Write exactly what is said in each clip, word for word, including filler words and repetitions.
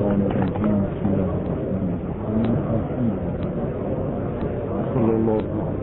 الشيطان الرجيم. بسم الله الرحمن الرحيم. صلى الله عليه وسلم.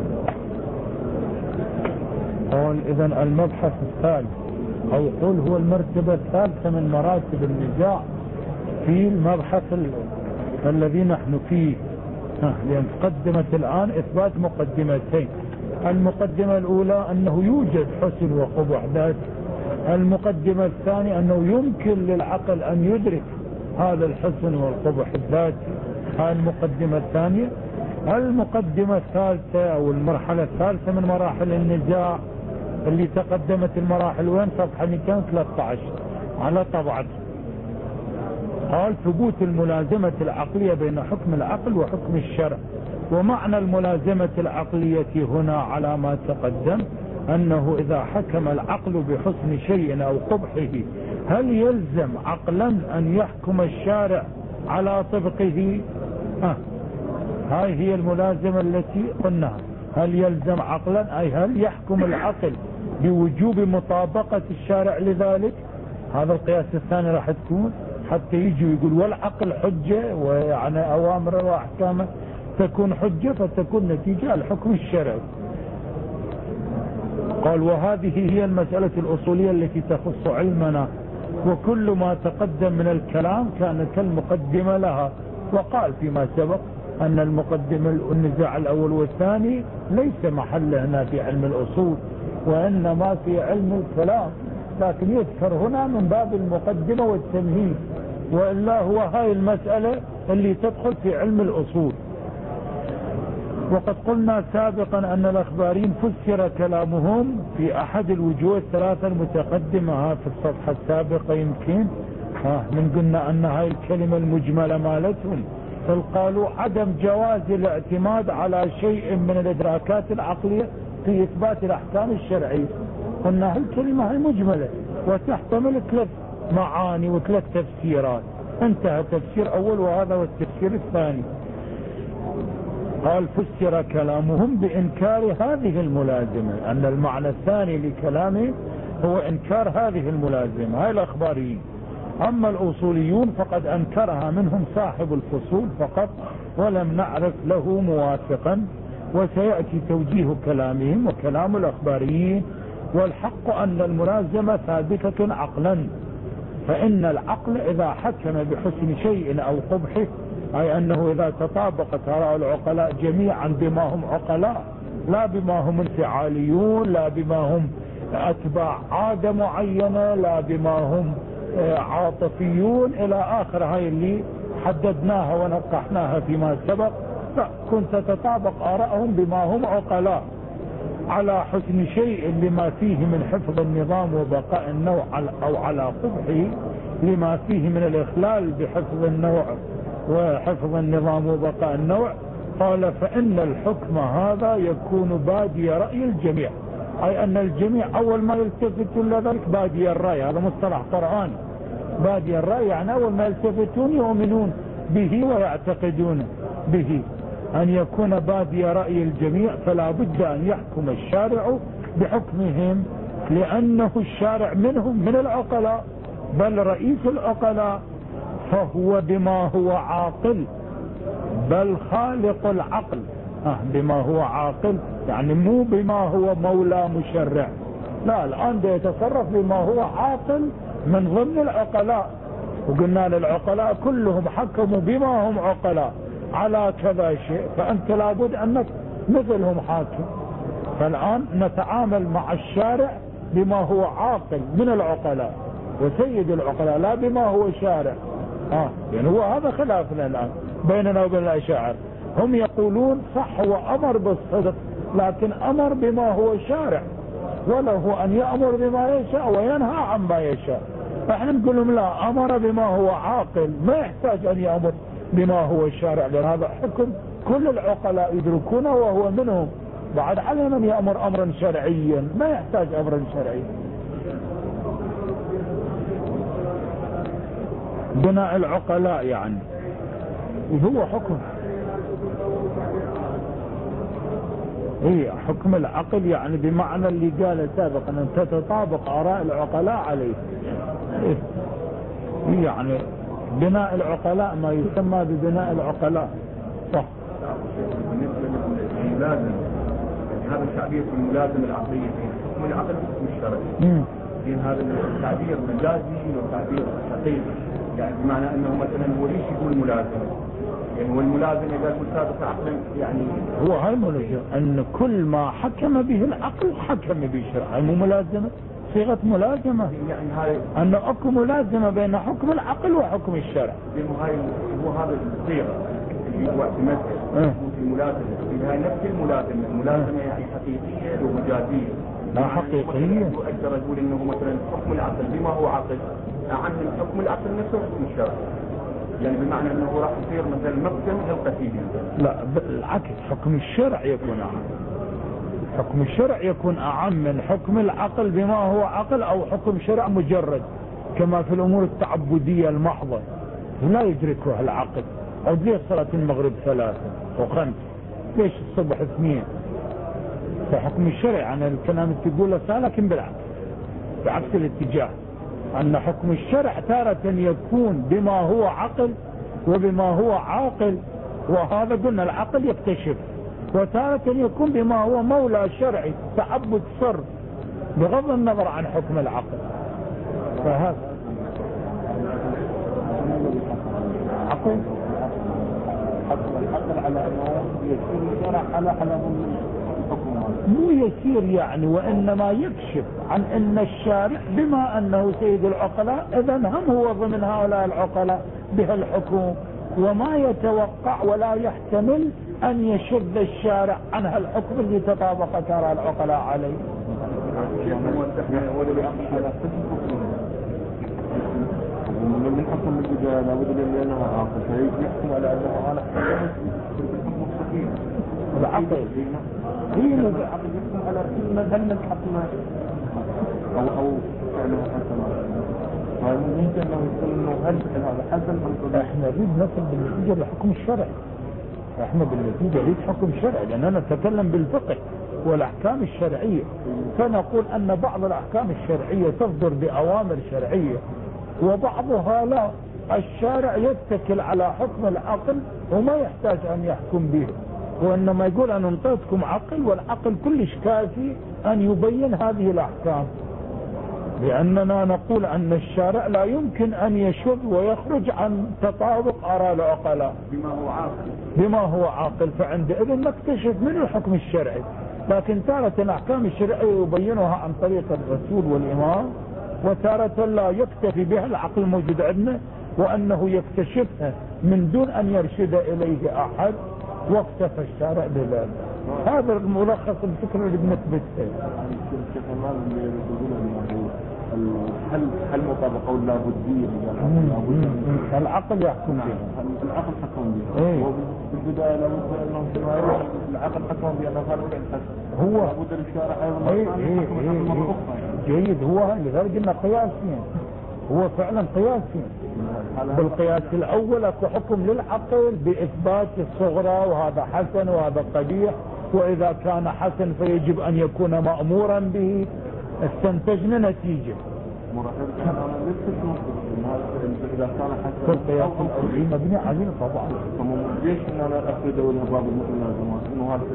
قال إذن المبحث الثالث أو يقول هو المرتبة الثالثة من مراتب النزاع في المبحث الذي نحن فيه، لأن قدمت الآن إثبات مقدمتين. المقدمة الأولى أنه يوجد حسن وقبح ذاتي، المقدمة الثانية أنه يمكن للعقل أن يدرك هذا الحسن والقبح الذاتي. هذه المقدمة الثانية. المقدمة الثالثة أو المرحلة الثالثة من مراحل النزاع اللي تقدمت المراحل وين؟ صفحة مئتين وثلاثة عشر على طبعته. قال ثبوت الملازمة العقلية بين حكم العقل وحكم الشرع. ومعنى الملازمة العقلية هنا على ما تقدم أنه إذا حكم العقل بحسن شيء أو قبحه هل يلزم عقلا أن يحكم الشارع على طبقه؟ آه. هاي هي الملازمة التي قلناها. هل يلزم عقلا أي هل يحكم العقل بوجوب مطابقة الشارع لذلك؟ هذا القياس الثاني راح تكون حتى يجي ويقول والعقل حجة، ويعني أوامر وأحكامه تكون حجة فتكون نتيجة الحكم الشرعي. قال وهذه هي المسألة الأصولية التي تخص علمنا، وكل ما تقدم من الكلام كان كالمقدمة لها. وقال فيما سبق أن المقدمة النزاع الأول والثاني ليس محله هنا في علم الأصول وإنما في علم الكلام، لكن يذكر هنا من باب المقدمة والتمهيد، وإلا هو هاي المسألة اللي تدخل في علم الأصول. وقد قلنا سابقا أن الأخباريين فسر كلامهم في أحد الوجوه الثلاثة المتقدمة في الصفحة السابقة. يمكن من قلنا أن هاي الكلمة المجملة مالتهم قالوا عدم جواز الاعتماد على شيء من الإدراكات العقلية في إثبات الأحكام الشرعية. قلنا هالكلمة هي مجملة وتحتمل ثلاث معاني وثلاث تفسيرات. انتهى تفسير أول وهذا هو التفسير الثاني. قال فسر كلامهم بإنكار هذه الملازمة، أن المعنى الثاني لكلامه هو إنكار هذه الملازمة. هاي الأخباريين. أما الأصوليون فقد أنكرها منهم صاحب الفصول فقط ولم نعرف له موافقا، وسيأتي توجيه كلامهم وكلام الأخباريين. والحق أن الملازمة ثابتة عقلا، فإن العقل إذا حكم بحسن شيء أو قبحه، أي أنه إذا تطابقت آراء العقلاء جميعا بما هم عقلاء لا بما هم انفعاليون، لا بما هم أتباع عادة معينة، لا بما هم عاطفيون إلى آخر هاي اللي حددناها ونقحناها فيما سبق، لا كنت تتطابق آراءهم بما هم عقلاء على حسن شيء لما فيه من حفظ النظام وبقاء النوع، أو على قبحه لما فيه من الإخلال بحفظ النوع وحفظ النظام وبقاء النوع. قال فإن الحكم هذا يكون بادي رأي الجميع، أي أن الجميع أول ما يلتفتون لذلك بادي الرأي. هذا مصطلح قرآني. بادي الرأي يعني أول ما يلتفتون يؤمنون به ويعتقدون به. أن يكون بادي رأي الجميع فلا بد أن يحكم الشارع بحكمهم، لأنه الشارع منهم من العقلاء، بل رئيس العقلاء، فهو بما هو عاقل، بل خالق العقل. آه بما هو عاقل يعني مو بما هو مولى مشرع، لا، الآن ده يتصرف بما هو عاقل من ضمن العقلاء. وقلنا للعقلاء كلهم حكموا بما هم عقلاء على كذا شيء، فأنت لابد أنك مثلهم حاكم. فالآن نتعامل مع الشارع بما هو عاقل من العقلاء وسيد العقلاء، لا بما هو شارع. آه يعني هو هذا خلافنا الآن بيننا وبين الأشاعرة. هم يقولون صح هو أمر بالصدق، لكن أمر بما هو شارع، وله أن يأمر بما يشاء وينهى عما يشاء. فإحنا نقول لهم لا، أمر بما هو عاقل، ما يحتاج أن يأمر بما هو شارع، لأن هذا حكم كل العقلاء يدركونه وهو منهم. بعد على من يأمر أمرا شرعيا، ما يحتاج أمرا شرعيا. بناء العقلاء يعني وهو حكم ايه حكم العقل، يعني بمعنى اللي قاله سابقا ان تتطابق آراء العقلاء عليه. إيه يعني بناء العقلاء ما يسمى ببناء العقلاء. صح. بالنسبة للملازم، هذا التعبير في الملازمة العقلية بين حكم العقل وحكم الشرع، بين هذا التعبير مجازي وتعبير حقيقي، يعني بمعنى أنه مثلا هو ليش يقول ملازمة؟ يعني هو الملازم إذا قلت ثابت عقلا يعني هو هاي ملازمة أن كل ما حكم به العقل حكم به الشرع، مو ملازمة، صيغة ملازمة، يعني هاي أن أكو ملازمة بين حكم العقل وحكم الشرع. هاي هو هذا الصيغة اللي هو تمثل في الملازمة، هاي نفس الملازمة، الملازمة يعني حقيقية ومجازية. لا حقيقية. أقدر أقول إنه مثلا حكم العقل بما هو عقل أعم من حكم العقل نفسه حكم الشرع، يعني بمعنى أنه راح يصير مثلا مقسم القتيل. لا بالعكس، حكم الشرع يكون أعم، حكم الشرع يكون أعم من حكم العقل بما هو عقل أو حكم شرع مجرد، كما في الأمور التعبدية المحضة لا يدركها العقل. أو ليش صلاة المغرب ثلاثة وخمس، ليش الصبح اثنين؟ فحكم الشرع عن الكلام اللي تقوله لكن بالعكس، بعكس الاتجاه، أن حكم الشرع تارة يكون بما هو عقل وبما هو عاقل، وهذا قلنا العقل يكتشف، وتارة يكون بما هو مولى شرعي تعبد سر بغض النظر عن حكم العقل. فهذا عقل حكم العقل على أنه يسير الشرع على حلب الحكم، مو يسير يعني، وإنما يكشف عن أن الشارع بما أنه سيد العقلاء إذا هم هو ضمن هؤلاء العقلاء بها الحكم، وما يتوقع ولا يحتمل أن يشد الشارع عن هالحكم اللي تطابق ترى العقلاء عليه. من حكم البداية لابد لأنها عاقل فيحكم على أنه أنا بالحكم الصحيح العقل هي العقل يحكم على أن هل الحكم أو أو فعله حسن، فممكن أنه يقول إنه هل هذا حسن أم قبيح. احنا نريد نصل بالنتيجة لحكم الشرع، احنا بالنتيجة نريد حكم الشرع، لأننا نتكلم بالفقه والأحكام الشرعية، فنقول أن بعض الأحكام الشرعية تصدر بأوامر شرعية وبعضها لا، الشارع يتكل على حكم العقل وما يحتاج أن يحكم به، وإنما يقول أن انطيتكم عقل والعقل كلش كافي أن يبين هذه الأحكام، لأننا نقول أن الشارع لا يمكن أن يشذ ويخرج عن تطابق آراء العقلاء بما هو عاقل بما هو عاقل، فعندئذ نكتشف من الحكم الشرعي. لكن تارة الأحكام الشرعية يبينها عن طريق الرسول والإمام، وتارة لا يكتفي بها العقل موجود عندنا وأنه يكتشفها من دون أن يرشد إليه أحد، واكتفى الشارع بذلك. هذا الملخص الفكرة اللي بنثبته. هل هل مطابقة ولا بودية؟ العقل يحكم به. العقل حكم به. ايه. وبالبداية لابد انه العقل حكم بأنه هذا الحكم. هو. لابد الشارع ايضا. ايه ايه ايه جيد. هو لذلك قلنا قياسين، هو فعلا قياسين. بالقياس الاول اكو حكم للعقل باثبات الصغرى وهذا حسن وهذا قبيح، واذا كان حسن فيجب ان يكون مأمورا به، استنتجنا نتيجة. إذا كان حسن القياس الأولي مبني عليه طبعا. ليش إن أنا أفرد أول باب الملازمات إنه هذا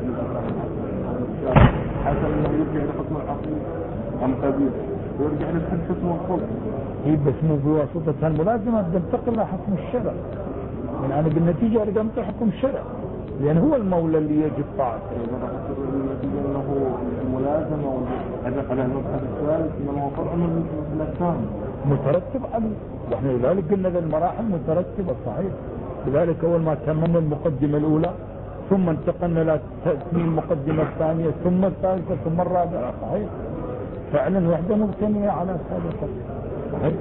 حسن إنه يرجع لحكم العقل أم قبيح ويرجع لحد حكم الخلق. هي بس مو بواسطة الملازمة تنتقل لحكم الشرع، يعني بالنتيجة لقمت حكم الشرع، لأن هو المولى اللي يجب طاعته. النتيجة أنه الملازمة على المبحث الثالث إنه هو فرع من الأحكام مترتب عليه، واحنا لذلك قلنا ذا المراحل مترتبة صحيح. لذلك أول ما تممنا المقدمة الأولى ثم انتقلنا إلى تأثير المقدمة الثانية ثم الثالثة ثم الرابعة، صحيح فعلا وحدة مبتنية على سابقة. صحيح.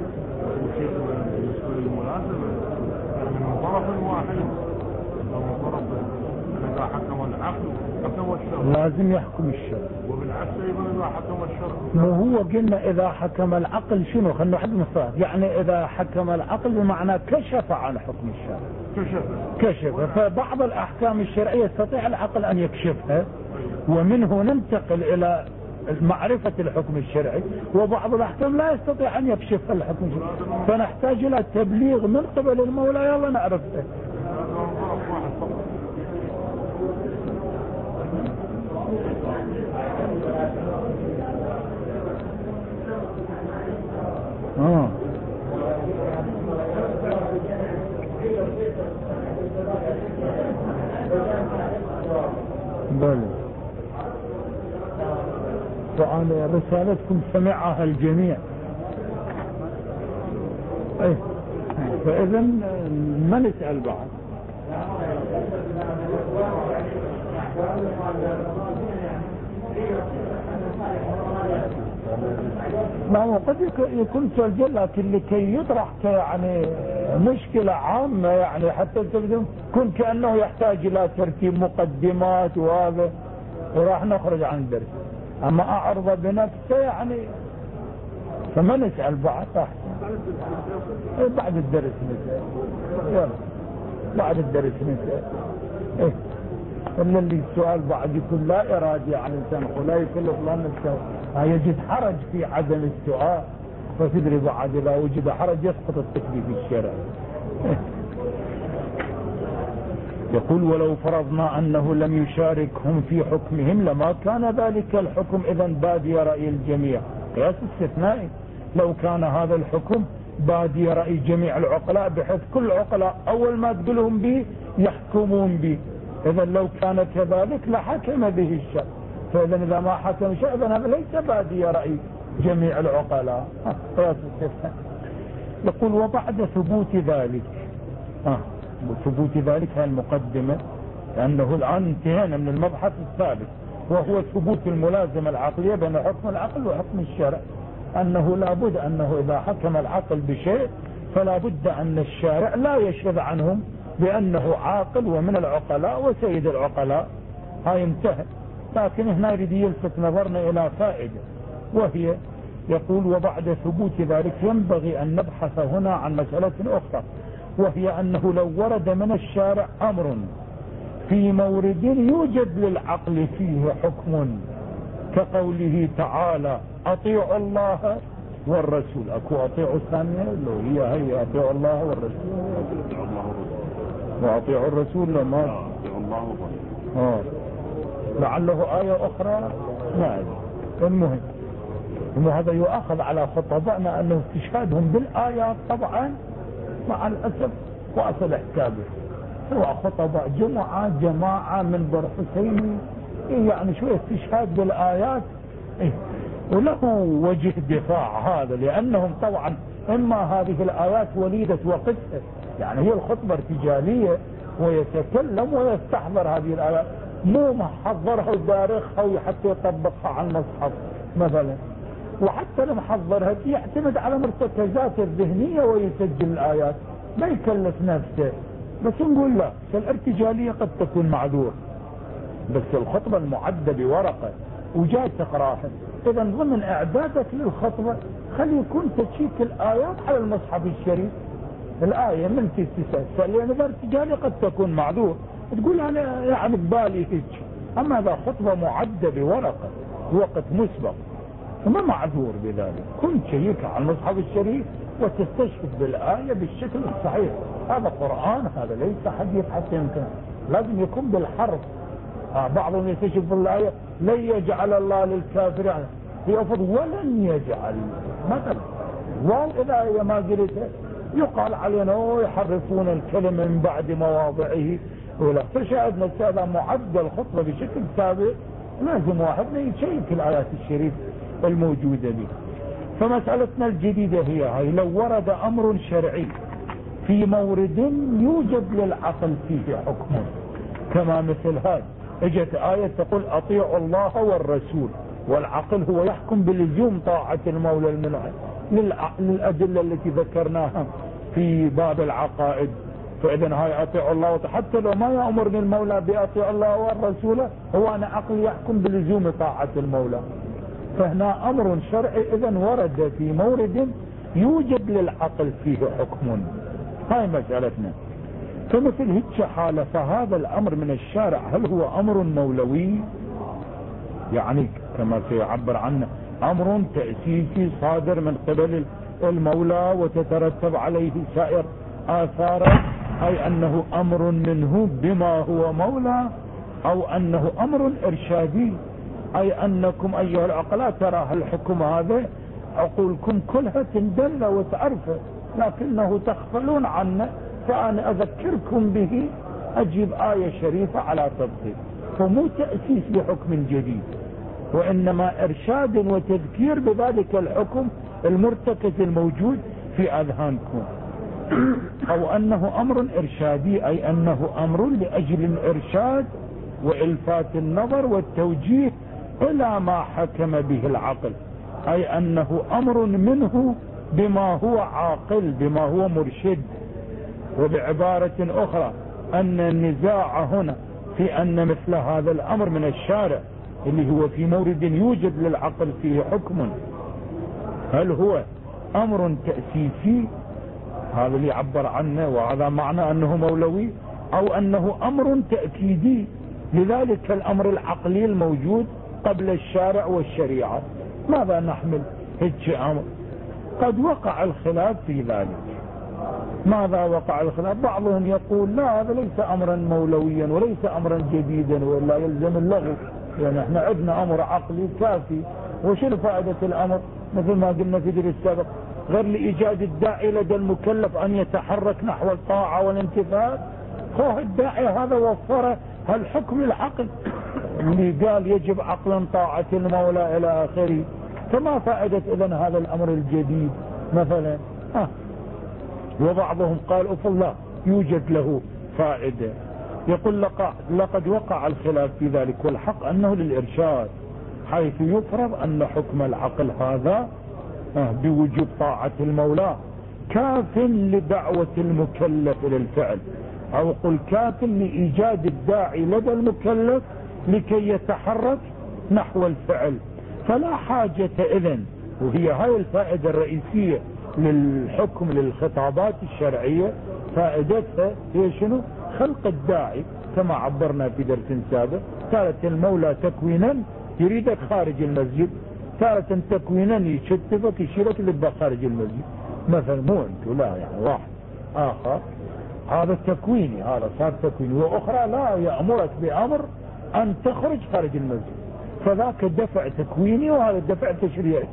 الملازمة من طرف واحد من طرف إذا حكم العقل حكم الشرع لازم يحكم الشرع، وبالعكس أيضا إذا حكم الشرع. مو هو قلنا إذا حكم العقل شنو؟ خلنا حد مصطلح، يعني إذا حكم العقل بمعنى كشف عن حكم الشرع. كشف كشف فبعض الأحكام الشرعية يستطيع العقل أن يكشفها، ومنه ننتقل إلى معرفة الحكم الشرعي، وبعض الأحكام لا يستطيع أن يكشف الحكم الشرعي، فنحتاج إلى تبليغ من قبل المولى يلا نعرفه. آه. بلى سؤال رسالتكم سمعها الجميع، ايه فإذا ما نسأل بعض. ما هو قد يكون سؤال، لكن لكي يطرح يعني مشكلة عامة يعني حتى يكون كأنه يحتاج إلى ترتيب مقدمات وهذا، وراح نخرج عن الدرس. أما أعرض بنفسه يعني فما نسأل بعض أحسن. بعد الدرس نسأل، يلا بعد الدرس نسأل. إيه إلا اللي السؤال بعد يكون لا إرادي عن الإنسان ولا يكلف الله نفسه، يجد حرج في عدم السؤال، فتدري بعد إذا وجد حرج يسقط التكليف الشرعي. يقول ولو فرضنا أنه لم يشاركهم في حكمهم لما كان ذلك الحكم إذا بادي رأي الجميع. قياس استثنائي، لو كان هذا الحكم بادي رأي جميع العقلاء بحيث كل العقلاء أول ما تقولهم به يحكمون به، إذا لو كان كذلك لحكم به الشرع، فإذا إذا ما حكم شيء إذا هذا ليس بادي رأي جميع العقلاء. قياس استثنائي. يقول وبعد ثبوت ذلك، آه ثبوت ذلك هي المقدمة، لأنه الآن انتهينا من المبحث الثالث وهو ثبوت الملازمة العقلية بين حكم العقل وحكم الشرع، أنه لابد أنه إذا حكم العقل بشيء فلا بد أن الشارع لا يشهد عنهم بأنه عاقل ومن العقلاء وسيد العقلاء. هاي انتهى، لكن هنا يريد يلفت نظرنا إلى فائدة، وهي يقول وبعد ثبوت ذلك ينبغي أن نبحث هنا عن مسألة أخرى، وهي أنه لو ورد من الشارع أمر في مورد يوجد للعقل فيه حكم كقوله تعالى أطيعوا الله والرسول، أكو أطيعوا الثانية لو هي هي أطيعوا الله والرسول وأطيعوا الرسول لما أطيعوا الله والرسول، لعله آية أخرى ما أدري. المهم إنه هذا يؤخذ على خطبائنا أنه استشهادهم بالآيات طبعا مع الأسف وأصل حسابه، سواء خطباء جمعة جماعة من بر حسيني يعني شوية استشهاد بالآيات إيه وله وجه دفاع هذا، لأنهم طبعا إما هذه الآيات وليدة وقتها، يعني هي الخطبة ارتجالية ويتكلم ويستحضر هذه الآيات، مو محضرها ودارخها حتى يطبقها على المصحف مثلا، وحتى لما حضرها يعتمد على مرتكزاته الذهنية ويسجل الآيات ما يكلف نفسه. بس نقول لا، الارتجالية قد تكون معذور، بس الخطبة المعدة بورقة وجاي تقراها، إذا ضمن إعدادك للخطبة خلي يكون تشيك الآيات على المصحف الشريف، الآية من تستسهل، لأن الارتجالية قد تكون معذور، تقول أنا يعني ببالي هيك، أما إذا خطبة معدة بورقة وقت مسبق فما معذور بذلك، كنت شيك على المصحف الشريف وتستشهد بالآية بالشكل الصحيح، هذا قرآن، هذا ليس حديث حتى يمكن، لازم يكون بالحرف. آه بعضهم يستشهد بالآية لن يجعل الله للكافر يعني يفضل ولن يجعل مثلا، وإذا هي ما قلتها يقال علينا ويحرفون الكلمة من بعد مواضعه ولا، فشاهدنا هذا معدل الخطبة بشكل سابق، لازم واحدنا يشيك الآيات الشريف الموجودة به. فمسألتنا الجديدة هي هاي، لو ورد أمر شرعي في مورد يوجد للعقل فيه حكم، كما مثل هذا اجت آية تقول أطيعوا الله والرسول، والعقل هو يحكم بلزوم طاعة المولى المنعم للأدلة التي ذكرناها في باب العقائد، فإذا هاي أطيعوا الله، حتى لو ما يأمرني المولى بأطيع الله والرسول هو أنا عقل يحكم بلزوم طاعة المولى، فهنا أمر شرعي إذن ورد في مورد يوجد للعقل فيه حكم. هاي مسألتنا. فمثل هيك حالة فهذا الأمر من الشارع هل هو أمر مولوي يعني كما سيعبر عنه أمر تأسيسي صادر من قبل المولى وتترتب عليه سائر آثاره، أي أنه أمر منه بما هو مولى، أو أنه أمر إرشادي، أي أنكم أيها العقلاء ترى الحكم هذا عقولكم كلها تندل وتعرفه، لكنه تغفلون عنه، فأنا أذكركم به، أجيب آية شريفة على تطبيق. فمو تأسيس لحكم جديد، وإنما إرشاد وتذكير بذلك الحكم المرتكز الموجود في أذهانكم. أو أنه أمر إرشادي، أي أنه أمر لأجل الإرشاد وإلفات النظر والتوجيه إلى ما حكم به العقل، أي أنه أمر منه بما هو عاقل، بما هو مرشد. وبعبارة أخرى أن النزاع هنا في أن مثل هذا الأمر من الشارع اللي هو في مورد يوجد للعقل فيه حكم، هل هو أمر تأسيسي، هذا اللي يعبر عنه، وهذا معنى أنه مولوي، أو أنه أمر تأكيدي لذلك الأمر العقلي الموجود قبل الشارع والشريعة. ماذا نحمل هيك أمر؟ قد وقع الخلاف في ذلك. ماذا وقع الخلاف؟ بعضهم يقول لا، هذا ليس أمرا مولويا وليس أمرا جديدا ولا يلزم اللغو، يعني احنا عندنا أمر عقلي كافي، وشنو فائدة الأمر؟ مثل ما قلنا في درس السابق، غير لإيجاد الداعي لدى المكلف أن يتحرك نحو الطاعة والانتفاذ. هو الداعي هذا وفر هالحكم العقل اللي قال يجب عقلا طاعة المولى إلى آخره، فما فائدة إذن هذا الأمر الجديد مثلا؟ آه. وبعضهم قال أفلا يوجد له فائدة. يقول لقد وقع الخلاف في ذلك، والحق أنه للإرشاد، حيث يفرض أن حكم العقل هذا بوجوب طاعة المولى كاف لدعوة المكلف إلى الفعل، أو قل كاف لإيجاد الداعي لدى المكلف لكي يتحرك نحو الفعل. فلا حاجة إذن، وهي هاي الفائدة الرئيسية للحكم للخطابات الشرعية، فائدتها هي شنو؟ خلق الداعي، كما عبرنا في درس سابق. تارة المولى تكوينا يريدك خارج المسجد، تارة تكوينا يشتفك يشيرك لبا خارج المسجد مثلا، مو انتو لا، يعني واحد آخر هذا تكويني، هذا صار تكويني، وأخرى لا يأمرك بأمر أن تخرج خارج المسجد، فذاك دفع تكويني وهذا دفع تشريعي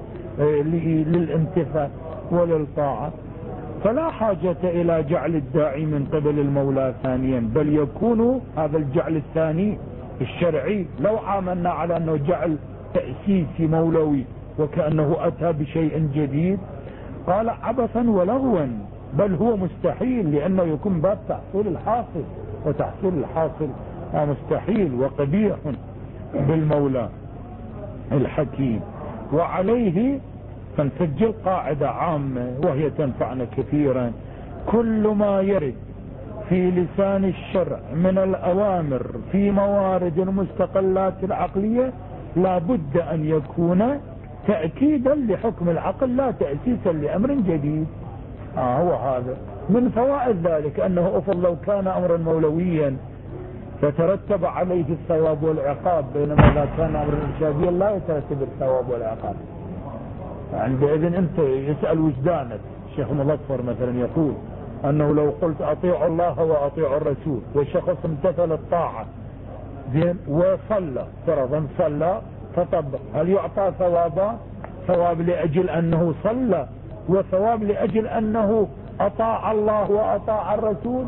للانتفاع وللطاعة. فلا حاجة إلى جعل الداعي من قبل المولى ثانيا، بل يكون هذا الجعل الثاني الشرعي لو عاملنا على أنه جعل تأسيسي مولوي وكأنه أتى بشيء جديد، قال عبثا ولغوا، بل هو مستحيل، لأنه يكون باب تحصيل الحاصل، وتحصيل الحاصل مستحيل وقبيح بالمولى الحكيم. وعليه فنسجل قاعدة عامة وهي تنفعنا كثيرا: كل ما يرد في لسان الشرع من الأوامر في موارد المستقلات العقلية لا بد أن يكون تأكيدا لحكم العقل لا تأسيسا لأمر جديد. آه هو هذا من فوائد ذلك، أنه أفضل لو كان أمرا مولويا فترتب عليه الثواب والعقاب، بينما إذا كان أمرا إرشاديا لا يترتب الثواب والعقاب. عندئذ أنت يسأل وجدانك. الشيخ مظفر مثلا يقول أنه لو قلت أطيعوا الله وأطيعوا الرسول وشخص امتثل الطاعة زين وصلى، فرضا صلى فطبق، هل يعطى ثوابا؟ ثواب لأجل أنه صلى وثواب لأجل أنه أطاع الله وأطاع الرسول.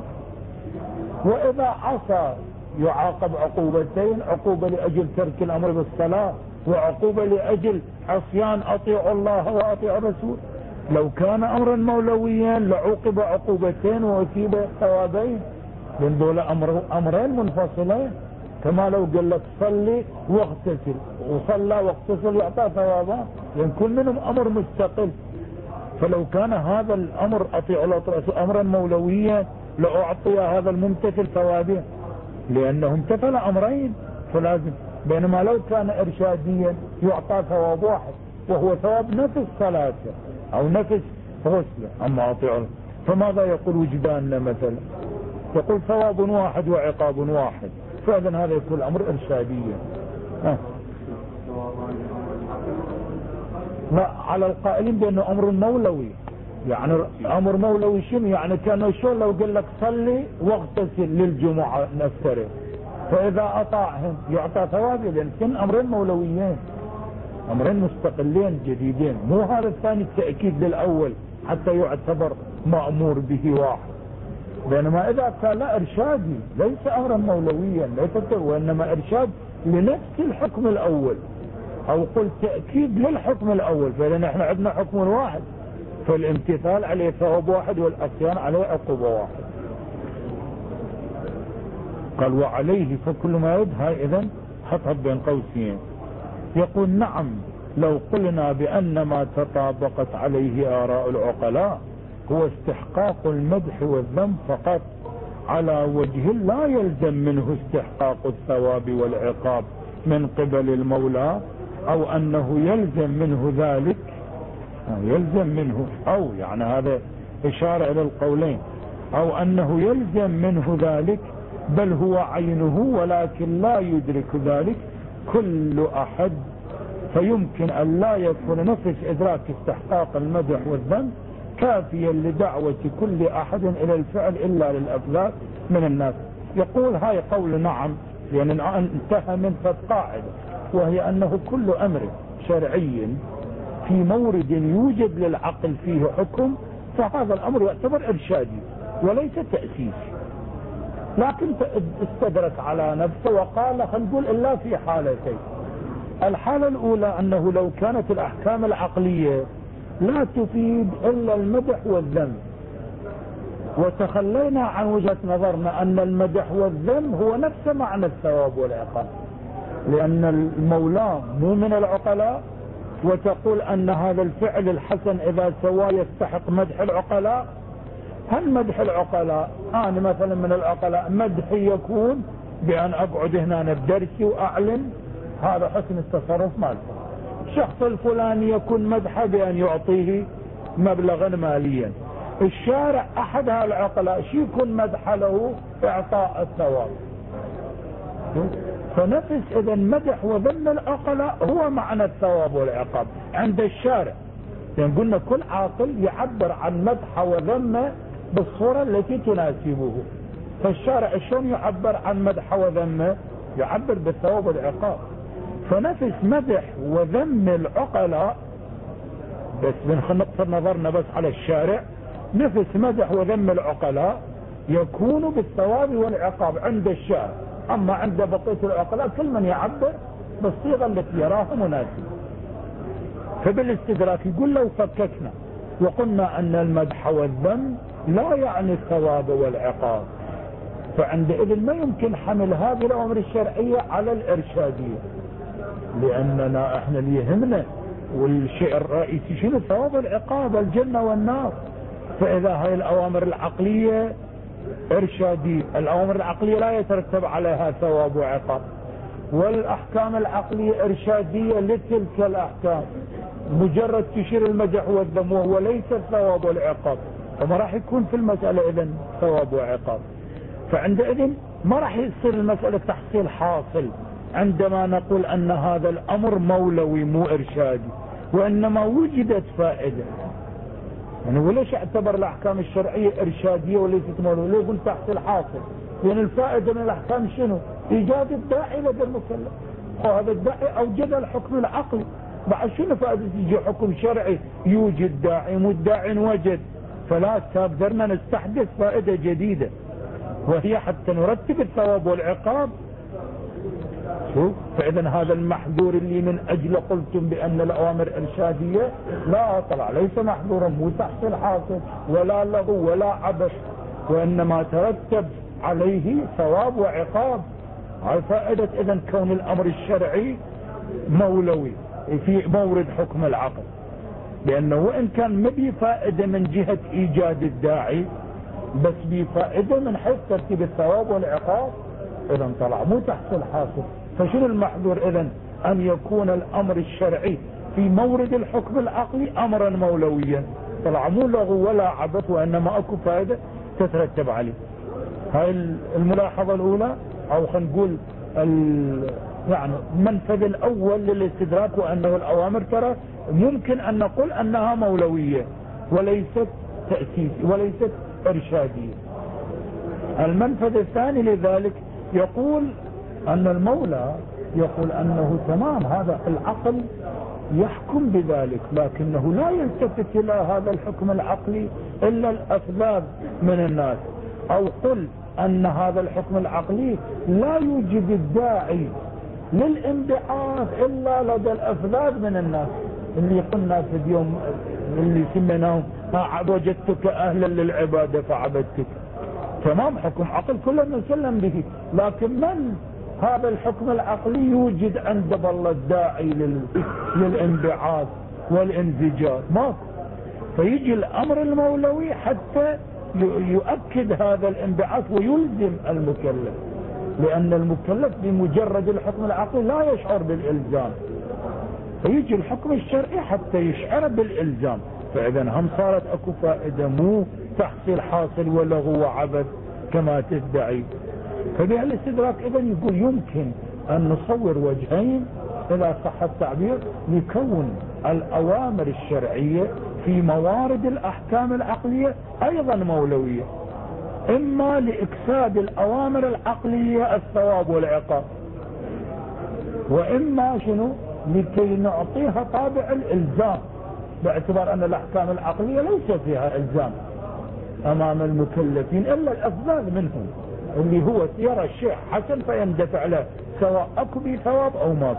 وإذا عصى يعاقب عقوبتين: عقوبة لأجل ترك الأمر بالصلاة، وعقوبة لأجل عصيان أطيعوا الله وأطيعوا الرسول. لو كان أمرا مولويا لعوقب عقوبتين وأثيب ثوابين، لأن دول أمر أمرين منفصلين. كما لو قال لك صلي واغتسل، وصلى واغتسل يعطى ثوابا، لأن كل منهم أمر مستقل. فلو كان هذا الأمر أطيعوا الله أمرا مولويا لأعطي هذا الممتثل ثوابين، لأنه امتثل أمرين فلازم. بينما لو كان إرشاديا يعطى ثواب واحد، وهو ثواب نفس صلاته أو نفس غسله. أما أطيعوا، فماذا يقول وجداننا مثلا؟ يقول ثواب واحد وعقاب واحد، فإذن هذا يكون الأمر إرشاديا. أه. لا، على القائلين بأنه أمر مولوي. يعني أمر مولوي شنو؟ يعني كانوا شو لو قل لك صلي واغتسل للجمعة نفترض، فإذا أطاعهم يعطى ثواب، لأن كن أمرين مولويين، أمرين مستقلين جديدين، مو هذا الثاني التأكيد للأول حتى يعتبر مأمور به واحد. بينما إذا كان لا إرشادي ليس أمرا مولويا، ليس، وإنما إرشاد لنفس الحكم الأول، أو قل تأكيد للحكم الأول. فإذا احنا عندنا حكم واحد، فالامتثال عليه ثواب واحد والعصيان عليه عقوبة واحد. قال وعليه فكل ما يدهى، إذن حطها بين قوسين. يقول نعم، لو قلنا بأن ما تطابقت عليه آراء العقلاء هو استحقاق المدح والذم فقط على وجه لا يلزم منه استحقاق الثواب والعقاب من قبل المولى، أو أنه يلزم منه ذلك، يلزم منه، أو يعني هذا إشارة إلى القولين، أو أنه يلزم منه ذلك بل هو عينه ولكن لا يدرك ذلك كل أحد، فيمكن أن لا يكون نفس إدراك استحقاق المدح والذم كافيا لدعوة كل أحد إلى الفعل إلا للأفذاذ من الناس. يقول هاي قول نعم، لأن يعني انتهى من قاعدة، وهي أنه كل أمر شرعي في مورد يوجد للعقل فيه حكم فهذا الأمر يعتبر إرشادي وليس تأسيسي. لكن استدرك على نفسه وقال خلينا نقول إلا في حالتين. الحالة الأولى أنه لو كانت الأحكام العقلية لا تفيد إلا المدح والذم، وتخلينا عن وجهة نظرنا أن المدح والذم هو نفس معنى الثواب والعقاب، لأن المولى مو من العقلاء، وتقول أن هذا الفعل الحسن إذا سواه يستحق مدح العقلاء. هل مدح العقلاء أنا مثلا من العقلاء مدحي يكون بأن أقعد هنا بدرسي وأعلن هذا حسن التصرف مالته، الشخص الفلاني يكون مدحه بأن يعطيه مبلغا ماليا، الشارع أحد هالعقلاء شو يكون مدح له إعطاء الثواب. فنفس إذا مدح وذم العقلاء هو معنى الثواب والعقاب عند الشارع، يعني قلنا كل عاقل يعبر عن مدح وذم بالصورة التي تناسبه، فالشارع شلون يعبر عن مدح وذم؟ يعبر بالثواب والعقاب. فنفس مدح وذم العقلاء، بس بنقصر نظرنا بس على الشارع، نفس مدح وذم العقلاء يكون بالثواب والعقاب عند الشارع، أما عند بقية العقلاء كل من يعبر بالصيغة التي يراها مناسبة. فبالاستدراك يقول لو فككنا وقلنا أن المدح والذم لا يعني الثواب والعقاب، فعندئذ ما يمكن حمل هذه الأوامر الشرعية على الإرشادية، لأننا احنا اللي يهمنا والشيء الرئيسي شنو؟ الثواب والعقاب، الجنة والنار. فإذا هاي الأوامر العقلية إرشادية، الأوامر العقلية لا يترتب عليها ثواب وعقاب، والأحكام العقلية إرشادية لتلك الأحكام، مجرد تشير المدح والذم وهو ليس الثواب والعقاب، فما راح يكون في المسألة إذن ثواب وعقاب. فعندئذ ما راح يصير المسألة تحصيل حاصل عندما نقول أن هذا الأمر مولوي مو إرشادي، وإنما وجدت فائدة. يعني وليش اعتبر الأحكام الشرعية إرشادية وليست مولوية؟ ليه يقول تحصيل حاصل؟ لأن الفائدة من الأحكام شنو؟ إيجاد الداعي لدى المكلف، وهذا الداعي أوجد الحكم العقلي. بعد شنو فائدة يجي حكم شرعي يوجد داعي والداعي وجد؟ فلا قدرنا نستحدث فائدة جديدة، وهي حتى نرتب الثواب والعقاب. شوف، فإذا هذا المحذور اللي من أجل قلتم بأن الأوامر إرشادية لا طلع ليس محذورا، مو تحصيل حاصل ولا لغو ولا عبث، وإنما ترتب عليه ثواب وعقاب. هاي فائدة إذن كون الأمر الشرعي مولوي في مورد حكم العقل، لأنه وإن كان ما بي فائدة من جهة إيجاد الداعي، بس بي فائدة من حيث ترتيب الثواب والعقاب، إذن طلع مو تحصيل حاصل. فشنو المحذور إذن؟ أن يكون الأمر الشرعي في مورد الحكم العقلي أمرا مولويا، طلع مو لغو ولا عبث، وإنما أكو فائدة تترتب عليه. هاي الملاحظة الأولى، أو خلينا نقول يعني المنفذ الأول للاستدراك، وأنه الأوامر ترى ممكن أن نقول أنها مولوية وليست تأسيس وليست إرشادية. المنفذ الثاني لذلك يقول أن المولى يقول أنه تمام هذا العقل يحكم بذلك، لكنه لا يلتفت إلى هذا الحكم العقلي إلا الأفذاذ من الناس، أو قل أن هذا الحكم العقلي لا يوجد الداعي للانبعاث إلا لدى الأفذاذ من الناس اللي قلنا في اليوم اللي سميناهم وجدتك أهلا للعبادة فعبدتك. تمام حكم عقل كلنا نسلم به، لكن من هذا الحكم العقلي يوجد عند الله الداعي للانبعاث والانفجار؟ ماكو. فيجي الأمر المولوي حتى يؤكد هذا الانبعاث ويلزم المكلف، لأن المكلف بمجرد الحكم العقلي لا يشعر بالإلزام، فيجي الحكم الشرعي حتى يشعر بالإلزام. فإذا هم صارت أكو فائدة، مو تحصيل حاصل ولغو وعبث كما تدعي. فبهالاستدراك إذن يقول يمكن أن نصور وجهين إلى صحة التعبير لكون الأوامر الشرعية في موارد الأحكام العقلية أيضا مولوية، إما لإكساد الأوامر العقلية الثواب والعقاب، وإما شنو لكي نعطيها طابع الإلزام، باعتبار أن الأحكام العقلية ليس فيها إلزام أمام المكلفين إلا الأفضل منهم، اللي هو يرى الشيء حسن فيندفع له سواء أكو بثواب أو ما.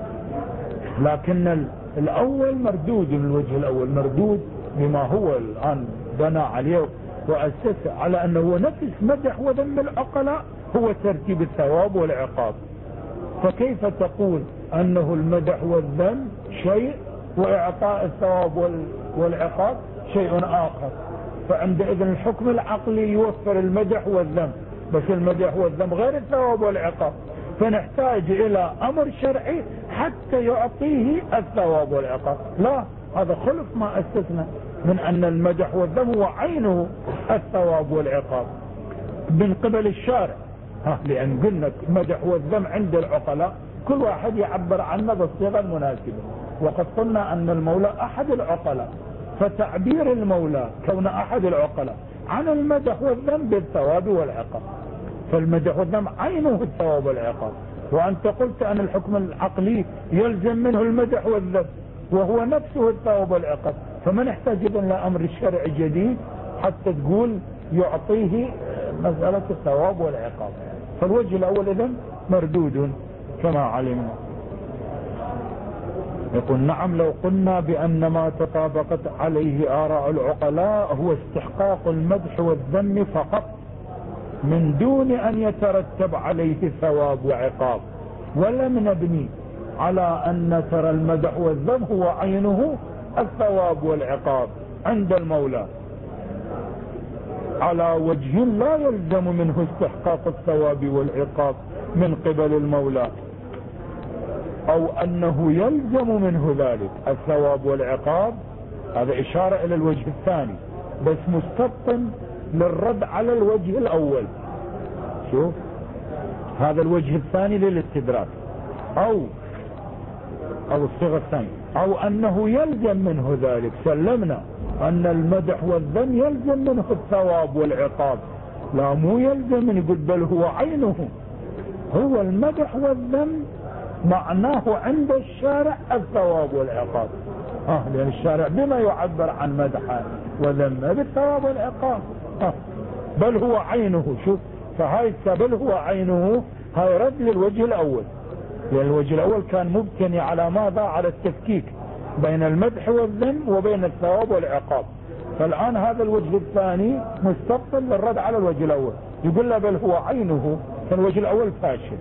لكن الأول مردود، من الوجه الأول مردود بما هو الآن بنى عليه وأسس على أنه نفس مدح وذم العقلاء هو ترتيب الثواب والعقاب. فكيف تقول أنه المدح والذم شيء وإعطاء الثواب والعقاب شيء آخر؟ فعندئذ الحكم العقلي يوفر المدح والذم، بس المدح والذم غير الثواب والعقاب، فنحتاج إلى أمر شرعي حتى يعطيه الثواب والعقاب. لا، هذا خلف ما أسسنا من أن المدح والذم هو عينه الثواب والعقاب من قبل الشارع. ها لأن قلنا المدح والذم عند العقلاء كل واحد يعبر عنه بالصيغة المناسبة، وقد قلنا أن المولى أحد العقلاء، فتعبير المولى كون أحد العقلاء عن المدح والذم بالثواب والعقاب، فالمدح والذم عينه الثواب والعقاب. وأنت قلت أن الحكم العقلي يلزم منه المدح والذم وهو نفسه الثواب والعقاب، فما نحتاج إذن لأمر شرعي جديد حتى تقول يعطيه مسألة الثواب والعقاب. فالوجه الأول إذن مردود كما علمنا. يقول نعم لو قلنا بأن ما تطابقت عليه آراء العقلاء هو استحقاق المدح والذم فقط من دون أن يترتب عليه ثواب وعقاب، ولم نبني على أن ترى المدح والذم هو عينه الثواب والعقاب عند المولى على وجه لا يلزم منه استحقاق الثواب والعقاب من قبل المولى، أو أنه يلزم منه ذلك الثواب والعقاب. هذا إشارة إلى الوجه الثاني بس مستبطن للرد على الوجه الأول. شوف هذا الوجه الثاني للاستدراك، أو أو الصيغة الثانية، أو أنه يلزم منه ذلك. سلمنا أن المدح والذم يلزم منه الثواب والعقاب، لا مو يلزم من يقول بل هو عينه، هو المدح والذم معناه عند الشارع الثواب والعقاب. آه لأن الشارع بما يعبر عن مدحه وذمه بالثواب والعقاب. آه بل هو عينه. شوف فهاي بل هو عينه هاي رد للوجه الأول، لأن الوجه الأول كان مبتني على ماذا؟ على التفكيك بين المدح والذم وبين الثواب والعقاب. فالآن هذا الوجه الثاني مستبطن للرد على الوجه الأول، يقول له بل هو عينه، فالوجه الأول فاشل.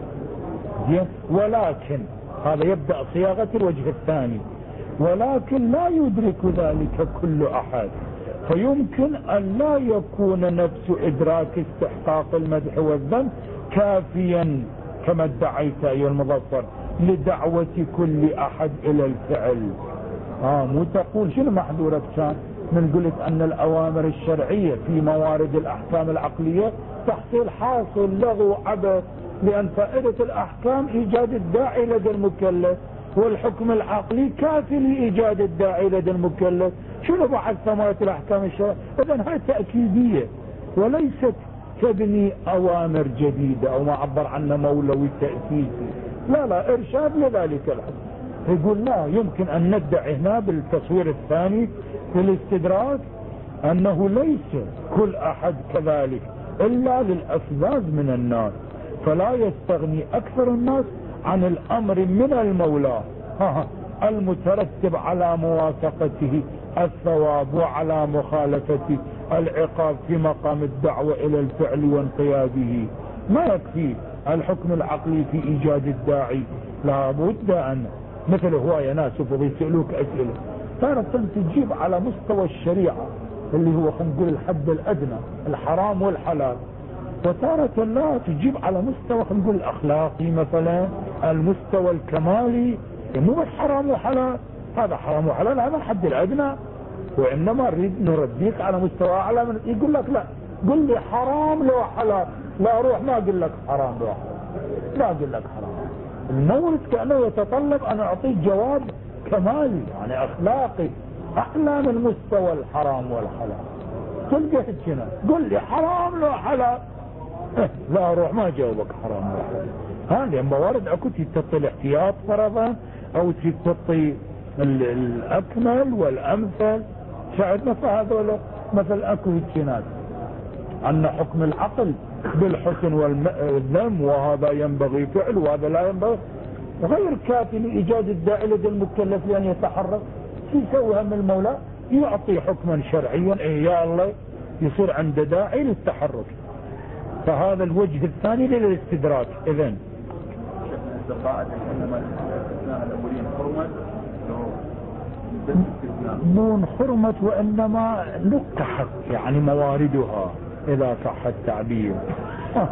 ولكن هذا يبدأ صياغة الوجه الثاني، ولكن لا يدرك ذلك كل أحد، فيمكن أن لا يكون نفس إدراك استحقاق المدح والذم كافيا كما ادعيت أيها المظفر لدعوة كل أحد إلى الفعل. آه مو تقول شنو محذورك كان من قلت أن الأوامر الشرعية في موارد الأحكام العقلية تحصيل حاصل لغو عبث، لأن فائدة الأحكام إيجاد الداعي لدى المكلف، والحكم العقلي كافي لإيجاد الداعي لدى المكلف. شنو بعد ثمرة الأحكام الشرعية؟ إذن هاي تأكيدية وليست تبني أوامر جديدة أو ما عبر عنه مولوي تأسيسي، لا لا، إرشاد لذلك الحكم. يقول لا يمكن أن ندعي هنا بالتصوير الثاني في الاستدراك أنه ليس كل أحد كذلك إلا للأفذاذ من الناس، فلا يستغني أكثر الناس عن الأمر من المولى المترتب على موافقته الثواب وعلى مخالفته العقاب في مقام الدعوة إلى الفعل وانقياده. ما يكفي الحكم العقلي في إيجاد الداعي، لا بد أن مثل هواية ناس يسألوك أسئلة تارة تجيب على مستوى الشريعة اللي هو خلينا نقول الحد الأدنى الحرام والحلال، وتارة لا تجيب على مستوى خلينا نقول الأخلاقي مثلا المستوى الكمالي، مو بس حرام وحلال، هذا حرام وحلال هذا الحد الأدنى، وإنما نريد نرديك على مستوى أعلى من يقول لك لا قل لي حرام لو حلال، لا روح ما أقول لك حرام لو حلال، لا أقول لك حرام. المورد كأنه يتطلب أن أعطيك جواب كمالي يعني أخلاقي أعلى من مستوى الحرام والحلال. تلقى هنا قل لي حرام لو حلال، لا روح ما جاوبك حرام لو حلال. ها لأن موارد أكو تتطي الاحتياط فرضا أو تتطي الأكمل والأمثل. شاهدنا فهذا مثل أكو هنا أن حكم العقل بالحسن والذم وهذا ينبغي فعل وهذا لا ينبغي غير كافي لإيجاد الداعي لدى المكلف لأن يتحرك. يسويها من المولى يعطي حكما شرعيا إيه يا الله يصير عنده داعي للتحرك. فهذا الوجه الثاني للاستدراك. إذن مو انخرمت وإنما نقحت يعني مواردها إذا صح التعبير. آه.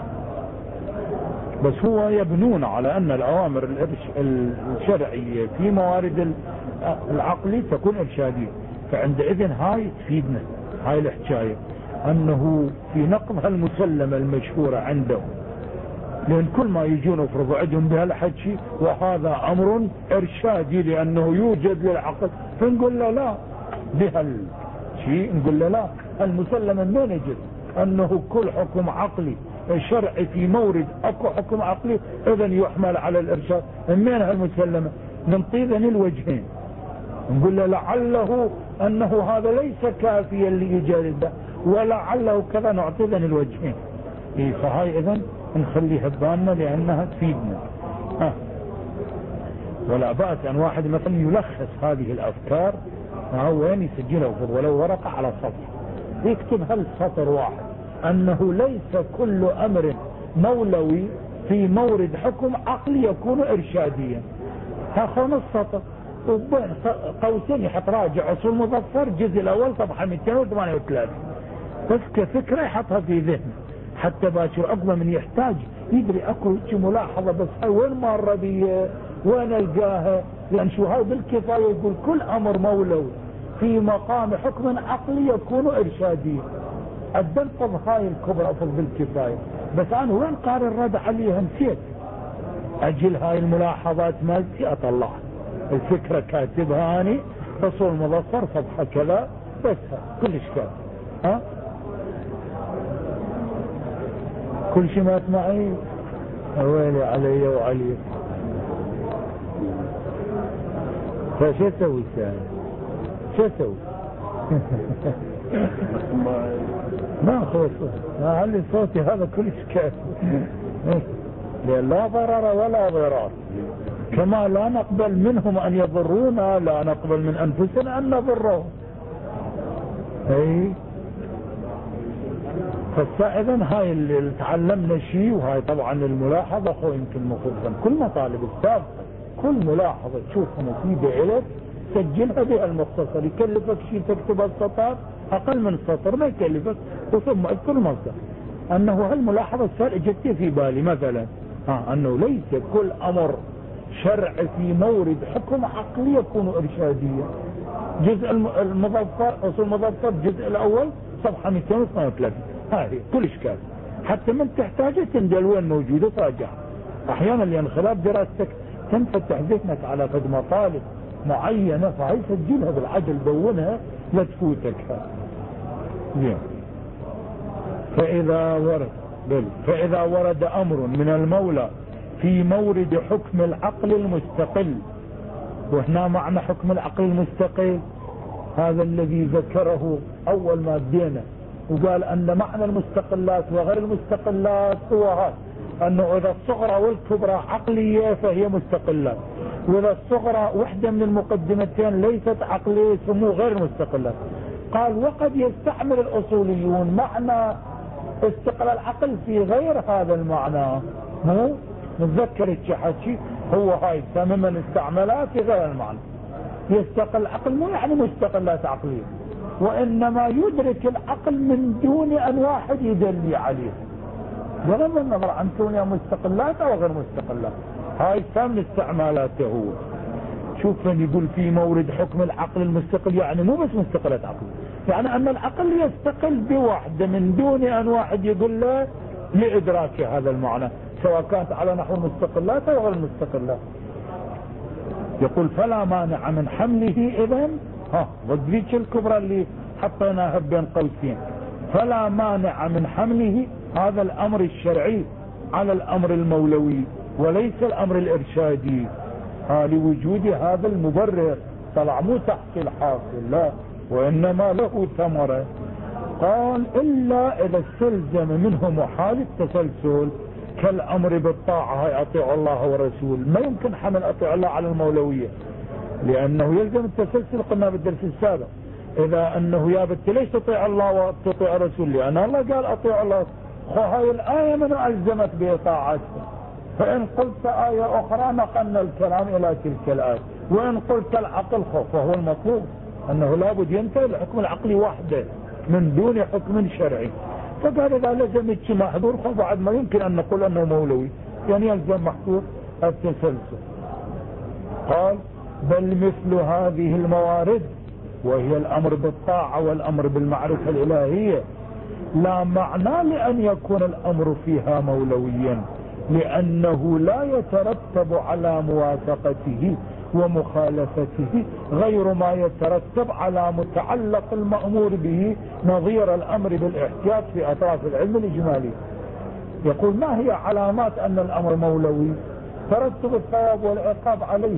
بس هو يبنون على أن الأوامر الشرعية في موارد العقلي تكون إرشادية، فعندئذ هاي تفيدنا هاي الحكاية أنه في نقضها المسلمة المشهورة عندهم، لأن كل ما يجون يفرضوا عندهم بهالحكي وهذا أمر إرشادي لأنه يوجد للعقل، فنقول له لا بهالشيء، نقول له لا المسلمة ما نجد أنه كل حكم عقلي شرعي في مورد أكو حكم عقلي إذن يحمل على الإرشاد. من هالمسلمة ننطي ذن الوجهين، نقول له لعله أنه هذا ليس كافيا لإيجاد الداعي ولعله كذا، نعطي ذن الوجهين. إيه فهاي إذن نخليها ببالنا لأنها تفيدنا. ها ولا بأس أن واحد مثلا يلخص هذه الأفكار هو وين يسجلها ولو ورقة على سطر يكتب هل سطر واحد أنه ليس كل أمر مولوي في مورد حكم عقلي يكون إرشاديا. ها خمس سطر وبين قوسين يحط راجع أصول مظفر الجزء الأول صفحة مئتين وثمانية وثلاثين بس كفكرة يحطها في ذهنه حتى باكر أقوى من يحتاج يدري أكو ملاحظة بس هاي وين مارة بي وين القاها، لأن شو هاي بالكفاية يقول كل أمر مولوي في مقام حكم عقلي يكون إرشاديا. الدنفض هاي الكبرى أفضل بالكفاية، بس أنا وين قارن الرد عليها نسيت أجل هاي الملاحظات مالتي أطلعها. الفكرة كاتبها أنا فصول مظفر صفحة كذا بس كل إشكال. ها كل شيء مات معي ويلي علي وعلي. فشو اسوي ثاني شو اسوي ما خوف ما علي صوتي هذا كل شيء لأن لا ضرر ولا ضرار، كما لا نقبل منهم أن يضرونا لا نقبل من أنفسنا أن نضرهم. اي فإذن هاي اللي تعلمنا شيء، وهاي طبعا الملاحظة أخو يمكن مخصوصا كل مطالب السابقة كل ملاحظة تشوفها مفيدة إلك سجلها بها المختصر. يكلفك شيء تكتب السطر أقل من سطر ما يكلفك، وثم اذكر المصدر أنه هالملاحظة السابقة جت في بالي مثلا آه أنه ليس كل أمر شرع في مورد حكم عقلي يكون إرشاديا. جزء المظفر أصول المظفر الجزء الأول صفحة مئتين واثنين وثلاثين هاي كل إشكال حتى من تحتاجه تندل وين موجودة تراجع. أحيانا لأن خلال دراستك تنفتح ذهنك على قد مطالب معينة، فهي سجلها بالعدل دونها لا تفوتك. زين. فإذا ورد بل فإذا ورد أمر من المولى في مورد حكم العقل المستقل، وهنا معنى حكم العقل المستقل هذا الذي ذكره أول ما بدينا، وقال أن معنى المستقلات وغير المستقلات هو هذا، أنه إذا الصغرى والكبرى عقلية فهي مستقلات، وإذا الصغرى وحدة من المقدمتين ليست عقلية سموه غير مستقلات. قال وقد يستعمل الأصوليون معنى استقلال العقل في غير هذا المعنى. مو نتذكر الشحاتي هو هاي من استعملها في غير المعنى. يستقل العقل مو يعني مستقلات عقلية، وإنما يدرك العقل من دون أن واحد يدلي عليه، بغض النظر عن كونها مستقلات أو غير مستقلات. هاي سم استعمالاته هو. شوف من يقول في مورد حكم العقل المستقل، يعني مو بس مستقلات عقل، يعني أن العقل يستقل بوحده من دون أن واحد يقول له لإدراك هذا المعنى، سواء كانت على نحو المستقلات أو غير المستقلات. يقول فلا مانع من حمله إذن، ها ضد ذيك الكبرى اللي حطيناها بين قوسين، فلا مانع من حمله هذا الأمر الشرعي على الأمر المولوي وليس الأمر الإرشادي، ها لوجود هذا المبرر. طلع مو تحصيل حاصل، لا، وإنما له ثمرة. قال إلا إذا استلزم منه محال التسلسل كالأمر بالطاعة، هاي أطيع الله ورسول. ما يمكن حمل أطيع الله على المولوية، لأنه يلزم التسلسل. قلنا بالدرس السابق إذا أنه يا بت ليش تطيع الله وتطيع رسول، لأن الله قال أطيع الله. هاي الآية من ألزمت بإطاعته، فإن قلت آية أخرى نقلنا الكلام إلى تلك الآية، وإن قلت العقل فهو المطلوب أنه لابد ينتهي الحكم العقلي وحده من دون حكم شرعي. فقال إذا لزمت محظور فبعد ما يمكن أن نقول أنه مولوي، يعني يلزم محظور التسلسل. قال بل مثل هذه الموارد وهي الأمر بالطاعة والأمر بالمعرفة الإلهية لا معنى لأن يكون الأمر فيها مولويا، لأنه لا يترتب على موافقته ومخالفته غير ما يترتب على متعلق المأمور به، نظير الأمر بالاحتياط في أطراف العلم الإجمالي. يقول ما هي علامات أن الأمر مولوي؟ ترتب الثواب والعقاب عليه.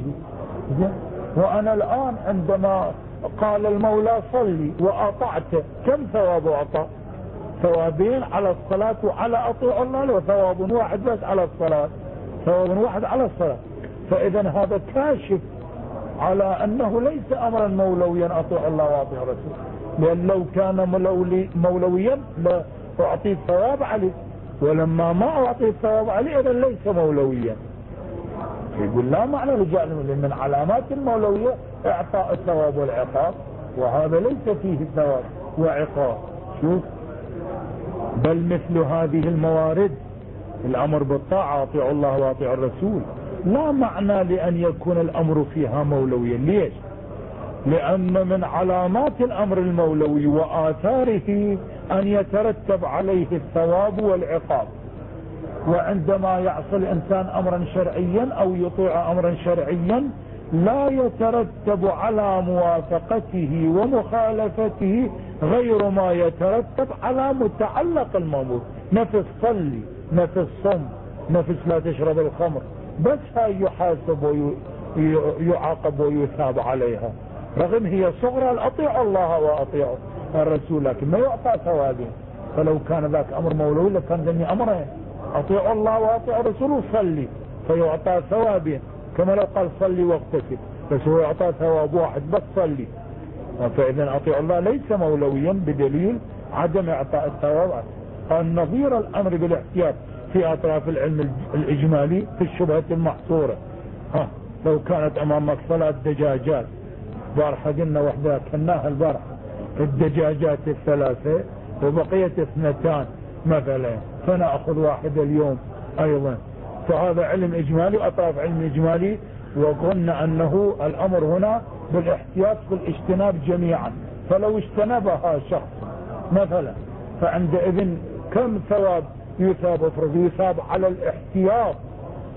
وأنا الآن عندما قال المولى صلي وأطعت، كم ثواب أعطى؟ ثوابين على الصلاة وعلى أطيع الله، وثواب واحد بس على الصلاة، ثواب واحد على الصلاة. فإذا هذا كاشف على أنه ليس أمرا مولويا أطيع الله وأطيع رسوله، لأن لو كان مولوي مولويا لأعطي الثواب عليه، ولما ما أعطي الثواب عليه إذا ليس مولويا. يقول لا معنى لجعل من علامات المولوية إعطاء الثواب والعقاب، وهذا ليس فيه ثواب وعقاب. شوف بل مثل هذه الموارد الأمر بالطاعة أطيع الله وأطيع الرسول لا معنى لأن يكون الأمر فيها مولويا. ليش؟ لأن من علامات الأمر المولوي وآثاره أن يترتب عليه الثواب والعقاب، وعندما يعصي الإنسان أمرا شرعيا أو يطيع أمرا شرعيا لا يترتب على موافقته ومخالفته غير ما يترتب على متعلق المأمور، نفس صلي، نفس صم، نفس لا تشرب الخمر، بس هاي يحاسب ويعاقب ويثاب عليها، رغم هي صغرى الأطيع الله وأطيع الرسول لكن ما يعطى ثوابين. فلو كان ذاك أمر مولوي لكان ذني أمرين، أطيع الله وأطيع الرسول وصلي فيعطى ثوابين، كما لو قال صلي واغتسل بس هو يعطى ثواب واحد بس صلي. فإذا أطيع الله ليس مولويا بدليل عدم إعطاء الثواب. قال نظير الأمر بالاحتياط في أطراف العلم الإجمالي في الشبهة المحصورة. ها لو كانت أمامك صلاة دجاجات، بارحة قلنا وحدة كناها البارحة الدجاجات الثلاثة وبقية اثنتان مثلا، فنأخذ واحدة اليوم أيضا. فهذا علم إجمالي وأطراف علم إجمالي، وقلنا أنه الأمر هنا بالاحتياط في الاجتناب جميعا. فلو اجتنبها شخص مثلا فعندئذ كم ثواب يثاب؟ افرض يثاب على الاحتياط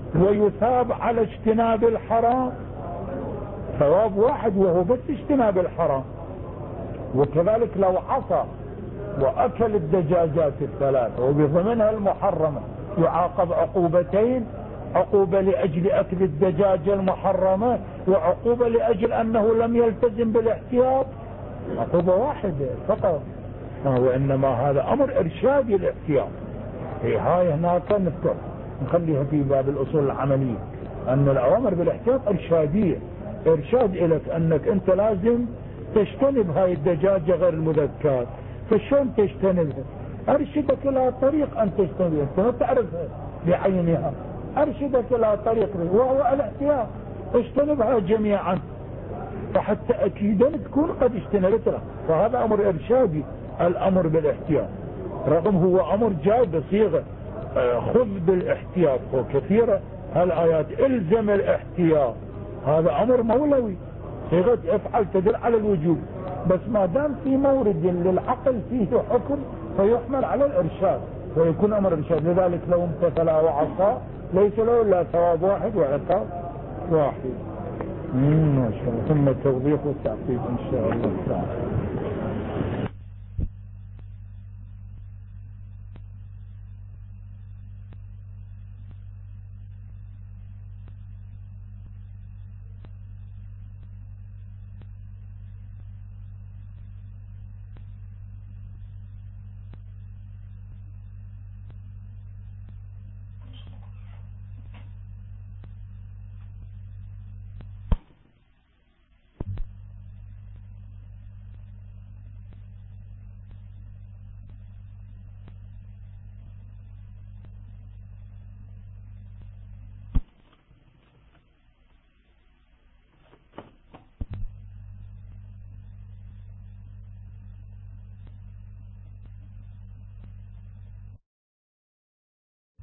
ويثاب على اجتناب الحرام، ثواب واحد وهو بس اجتناب الحرام. وكذلك لو عصى وأكل الدجاجات الثلاثة وبضمنها المحرمة يعاقب عقوبتين، عقوبة لأجل أكل الدجاجة المحرمة، وعقوبة لأجل أنه لم يلتزم بالاحتياط، عقوبة واحدة فقط. وإنما هذا أمر إرشادي الاحتياط. هي هاي هناك نذكر نخليها في باب الأصول العملية، أن الأوامر بالاحتياط إرشادية، إرشاد إليك أنك أنت لازم تجتنب هاي الدجاجة غير المذكات. فشون تجتنبها؟ أرشدك إلى طريق أن تجتنبها، أنت ما تعرفها بعينها، أرشدك إلى طريق وهو الاحتياط، اجتنبها جميعا فحتى أكيدا تكون قد اجتنبتها. فهذا أمر إرشادي، الأمر بالاحتياط، رغم هو أمر جاي بصيغة خذ بالاحتياط، وكثيرة هالآيات الزم الاحتياط، هذا أمر مولوي، صيغة افعل تدل على الوجوب، بس ما دام في مورد للعقل فيه حكم فيحمل على الإرشاد ويكون أمر إرشاد. لذلك لو امتثل وعصى ليس له إلا ثواب واحد وعقاب واحد. ما شاء الله. ثم التوضيح والتعقيب إن شاء الله تعالى.